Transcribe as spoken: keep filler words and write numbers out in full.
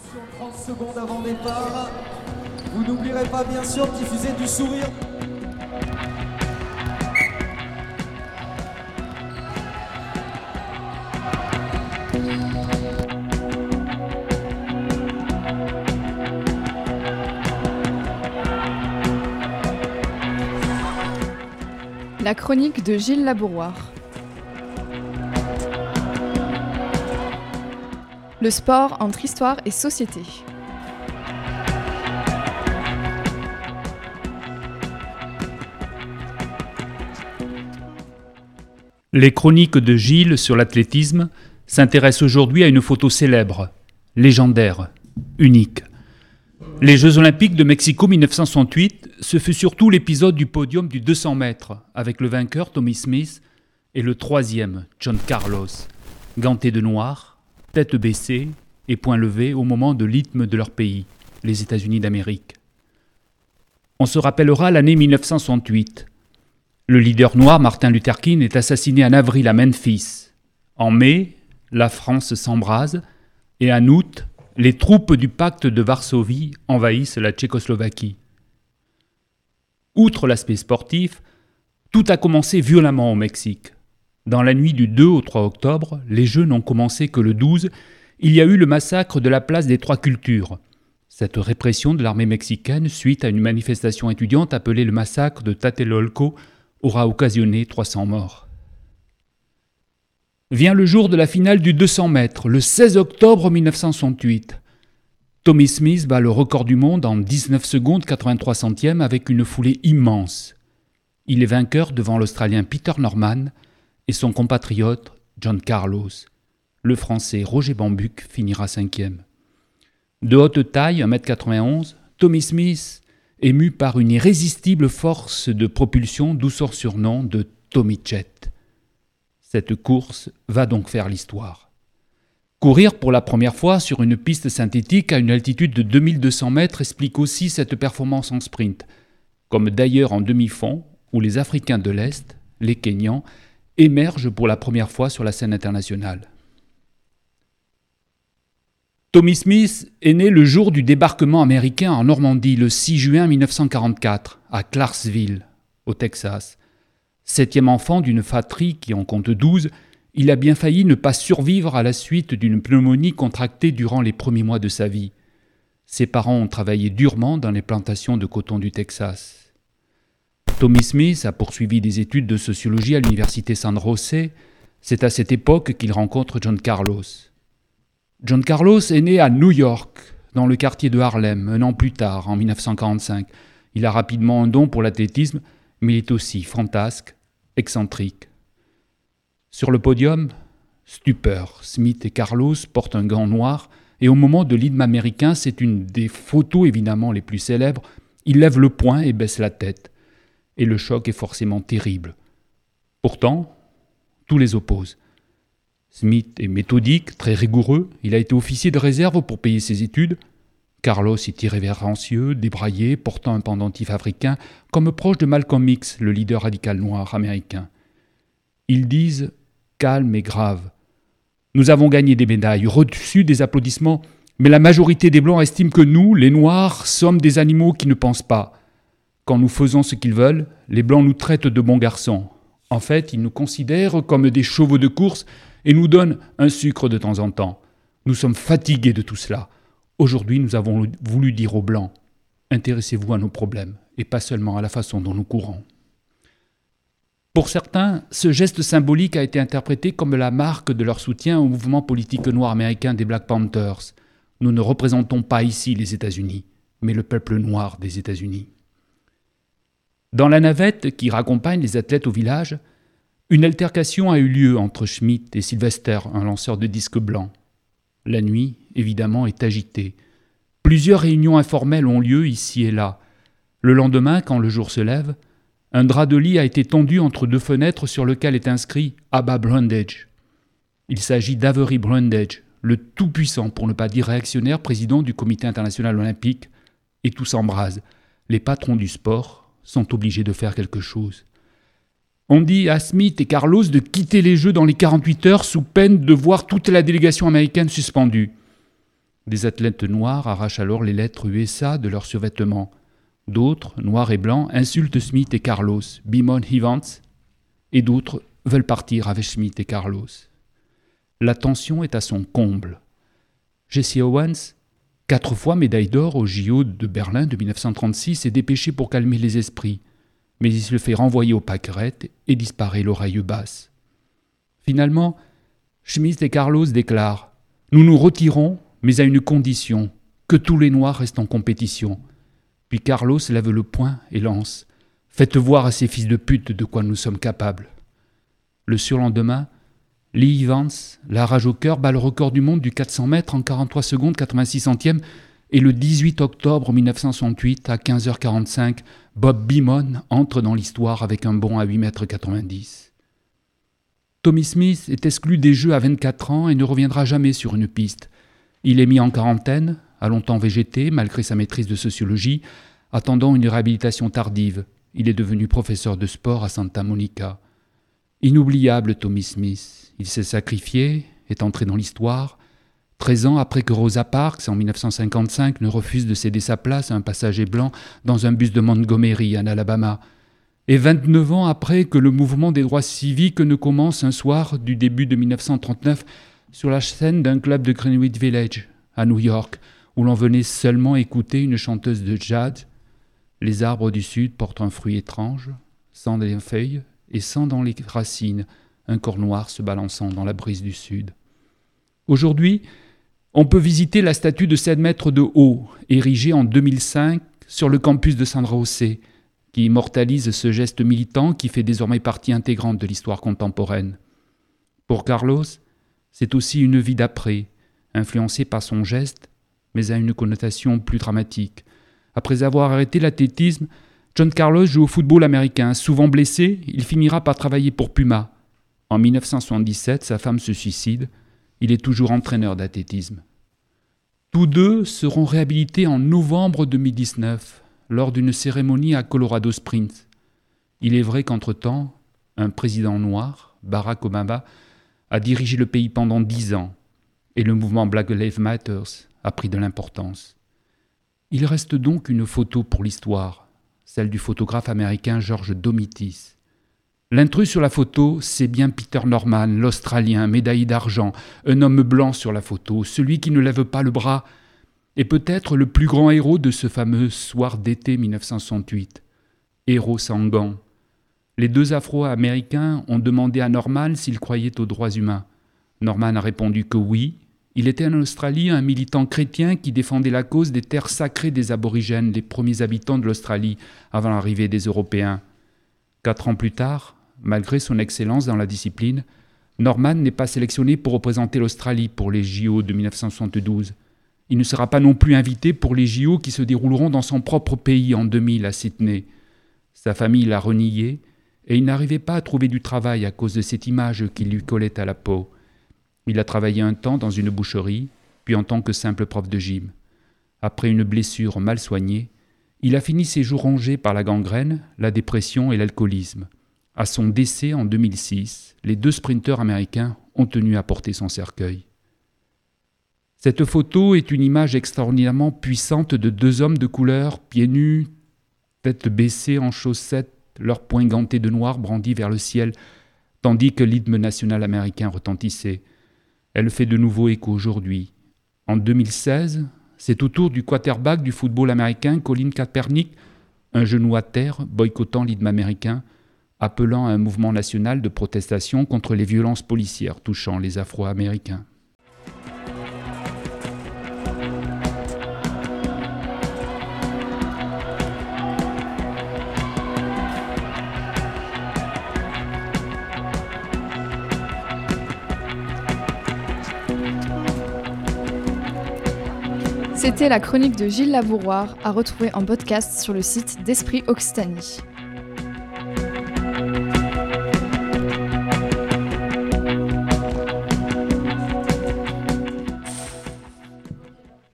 trente secondes avant départ. Vous n'oublierez pas bien sûr de diffuser du sourire. La chronique de Gilles Labouroire. Le sport entre histoire et société. Les chroniques de Gilles sur l'athlétisme s'intéressent aujourd'hui à une photo célèbre, légendaire, unique. Les Jeux Olympiques de Mexico mille neuf cent soixante-huit, ce fut surtout l'épisode du podium du deux cents mètres, avec le vainqueur Tommie Smith et le troisième, John Carlos, ganté de noir, tête baissée et poing levé au moment de l'hymne de leur pays, les États-Unis d'Amérique. On se rappellera l'année mille neuf cent soixante-huit. Le leader noir Martin Luther King est assassiné en avril à Memphis. En mai, la France s'embrase et en août, les troupes du pacte de Varsovie envahissent la Tchécoslovaquie. Outre l'aspect sportif, tout a commencé violemment au Mexique. Dans la nuit du deux au trois octobre, les Jeux n'ont commencé que le douze, il y a eu le massacre de la place des Trois Cultures. Cette répression de l'armée mexicaine, suite à une manifestation étudiante appelée le massacre de Tlatelolco, aura occasionné trois cents morts. Vient le jour de la finale du deux cents mètres, le seize octobre mille neuf cent soixante-huit. Tommie Smith bat le record du monde en dix-neuf secondes quatre-vingt-trois centièmes avec une foulée immense. Il est vainqueur devant l'Australien Peter Norman et son compatriote John Carlos. Le Français Roger Bambuck finira cinquième. De haute taille, un mètre quatre-vingt-onze, Tommie Smith est mu par une irrésistible force de propulsion, d'où son surnom de Tommy Jet. Cette course va donc faire l'histoire. Courir pour la première fois sur une piste synthétique à une altitude de deux mille deux cents mètres explique aussi cette performance en sprint, comme d'ailleurs en demi-fond, où les Africains de l'Est, les Kenyans, émergent pour la première fois sur la scène internationale. Tommie Smith est né le jour du débarquement américain en Normandie, le six juin mille neuf cent quarante-quatre, à Clarksville, au Texas. Septième enfant d'une fratrie qui en compte douze, il a bien failli ne pas survivre à la suite d'une pneumonie contractée durant les premiers mois de sa vie. Ses parents ont travaillé durement dans les plantations de coton du Texas. Tommie Smith a poursuivi des études de sociologie à l'université San José. C'est à cette époque qu'il rencontre John Carlos. John Carlos est né à New York, dans le quartier de Harlem, un an plus tard, en mille neuf cent quarante-cinq. Il a rapidement un don pour l'athlétisme, mais il est aussi fantasque, excentrique. Sur le podium, stupeur. Smith et Carlos portent un gant noir, et au moment de l'hymne américain, c'est une des photos évidemment les plus célèbres. Il lève le poing et baisse la tête. Et le choc est forcément terrible. Pourtant, tout les oppose. Smith est méthodique, très rigoureux, il a été officier de réserve pour payer ses études. Carlos est irrévérencieux, débraillé, portant un pendentif africain, comme proche de Malcolm X, le leader radical noir américain. Ils disent calme et grave. Nous avons gagné des médailles, reçu des applaudissements, mais la majorité des Blancs estiment que nous, les Noirs, sommes des animaux qui ne pensent pas. Quand nous faisons ce qu'ils veulent, les Blancs nous traitent de bons garçons. En fait, ils nous considèrent comme des chevaux de course et nous donnent un sucre de temps en temps. Nous sommes fatigués de tout cela. Aujourd'hui, nous avons voulu dire aux Blancs, intéressez-vous à nos problèmes et pas seulement à la façon dont nous courons. Pour certains, ce geste symbolique a été interprété comme la marque de leur soutien au mouvement politique noir américain des Black Panthers. Nous ne représentons pas ici les États-Unis, mais le peuple noir des États-Unis. Dans la navette qui raccompagne les athlètes au village, une altercation a eu lieu entre Schmidt et Sylvester, un lanceur de disques blancs. La nuit, évidemment, est agitée. Plusieurs réunions informelles ont lieu ici et là. Le lendemain, quand le jour se lève, un drap de lit a été tendu entre deux fenêtres sur lequel est inscrit « Abba Brundage ». Il s'agit d'Avery Brundage, le tout-puissant, pour ne pas dire réactionnaire, président du Comité international olympique, et tout s'embrase. Les patrons du sport sont obligés de faire quelque chose. On dit à Smith et Carlos de quitter les Jeux dans les quarante-huit heures sous peine de voir toute la délégation américaine suspendue. Des athlètes noirs arrachent alors les lettres U S A de leurs survêtements. D'autres, noirs et blancs, insultent Smith et Carlos, Beamon Evans, et d'autres veulent partir avec Smith et Carlos. La tension est à son comble. Jesse Owens, quatre fois médaille d'or au J O de Berlin de dix-neuf cent trente-six, est dépêché pour calmer les esprits, mais il se fait renvoyer au pâquerette et disparaît l'oreille basse. Finalement, Smith et Carlos déclarent « Nous nous retirons, mais à une condition, que tous les Noirs restent en compétition. » Puis Carlos lève le poing et lance « Faites voir à ces fils de pute de quoi nous sommes capables. » Le surlendemain, Lee Evans, la rage au cœur, bat le record du monde du quatre cents mètres en quarante-trois secondes quatre-vingt-six centièmes et le dix-huit octobre mille neuf cent soixante-huit, à quinze heures quarante-cinq, Bob Beamon entre dans l'histoire avec un bond à huit mètres quatre-vingt-dix. Tommy Smith est exclu des Jeux à vingt-quatre ans et ne reviendra jamais sur une piste. Il est mis en quarantaine, a longtemps végété, malgré sa maîtrise de sociologie, attendant une réhabilitation tardive. Il est devenu professeur de sport à Santa Monica. Inoubliable Tommy Smith. Il s'est sacrifié, est entré dans l'histoire. Treize ans après que Rosa Parks, en dix-neuf cent cinquante-cinq, ne refuse de céder sa place à un passager blanc dans un bus de Montgomery, en Alabama. Et vingt-neuf ans après que le mouvement des droits civiques ne commence un soir du début de mille neuf cent trente-neuf sur la scène d'un club de Greenwich Village, à New York, où l'on venait seulement écouter une chanteuse de jazz. Les arbres du sud portent un fruit étrange, sans les feuilles et sans dans les racines, un corps noir se balançant dans la brise du sud. Aujourd'hui, on peut visiter la statue de sept mètres de haut, érigée en deux mille cinq sur le campus de San José, qui immortalise ce geste militant qui fait désormais partie intégrante de l'histoire contemporaine. Pour Carlos, c'est aussi une vie d'après, influencée par son geste, mais à une connotation plus dramatique. Après avoir arrêté l'athlétisme, John Carlos joue au football américain. Souvent blessé, il finira par travailler pour Puma. En mille neuf cent soixante-dix-sept, sa femme se suicide. Il est toujours entraîneur d'athlétisme. Tous deux seront réhabilités en novembre deux mille dix-neuf, lors d'une cérémonie à Colorado Springs. Il est vrai qu'entre-temps, un président noir, Barack Obama, a dirigé le pays pendant dix ans, et le mouvement Black Lives Matter a pris de l'importance. Il reste donc une photo pour l'histoire, celle du photographe américain George Domitis. L'intrus sur la photo, c'est bien Peter Norman, l'Australien, médaillé d'argent, un homme blanc sur la photo, celui qui ne lève pas le bras, et peut-être le plus grand héros de ce fameux soir d'été mille neuf cent soixante-huit. Héros sans gants. Les deux Afro-Américains ont demandé à Norman s'il croyait aux droits humains. Norman a répondu que oui. Il était en Australie un militant chrétien qui défendait la cause des terres sacrées des aborigènes, les premiers habitants de l'Australie, avant l'arrivée des Européens. Quatre ans plus tard, malgré son excellence dans la discipline, Norman n'est pas sélectionné pour représenter l'Australie pour les J O de mille neuf cent soixante-douze. Il ne sera pas non plus invité pour les J O qui se dérouleront dans son propre pays en deux mille à Sydney. Sa famille l'a renié et il n'arrivait pas à trouver du travail à cause de cette image qui lui collait à la peau. Il a travaillé un temps dans une boucherie, puis en tant que simple prof de gym. Après une blessure mal soignée, il a fini ses jours rongés par la gangrène, la dépression et l'alcoolisme. À son décès en deux mille six, les deux sprinteurs américains ont tenu à porter son cercueil. Cette photo est une image extraordinairement puissante de deux hommes de couleur, pieds nus, tête baissée en chaussettes, leurs poings gantés de noir brandis vers le ciel, tandis que l'hymne national américain retentissait. Elle fait de nouveau écho aujourd'hui. En deux mille seize, c'est au tour du quarterback du football américain, Colin Kaepernick, un genou à terre, boycottant l'hymne américain, appelant à un mouvement national de protestation contre les violences policières touchant les Afro-Américains. C'était la chronique de Gilles Labouroir, à retrouver en podcast sur le site d'Esprit Occitanie.